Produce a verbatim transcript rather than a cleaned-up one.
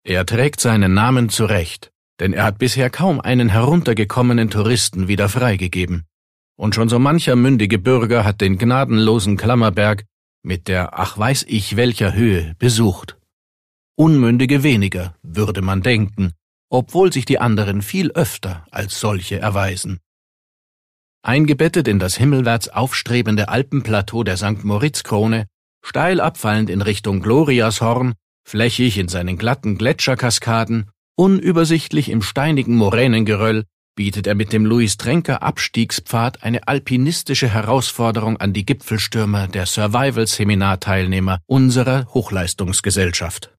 Er trägt seinen Namen zurecht, denn er hat bisher kaum einen heruntergekommenen Touristen wieder freigegeben. Und schon so mancher mündige Bürger hat den gnadenlosen Klammerberg mit der ach weiß ich welcher Höhe besucht. Unmündige weniger, würde man denken, obwohl sich die anderen viel öfter als solche erweisen. Eingebettet in das himmelwärts aufstrebende Alpenplateau der Sankt Moritz-Krone, steil abfallend in Richtung Gloriashorn, flächig in seinen glatten Gletscherkaskaden, unübersichtlich im steinigen Moränengeröll, bietet er mit dem Louis-Trenker-Abstiegspfad eine alpinistische Herausforderung an die Gipfelstürmer der Survival-Seminarteilnehmer unserer Hochleistungsgesellschaft.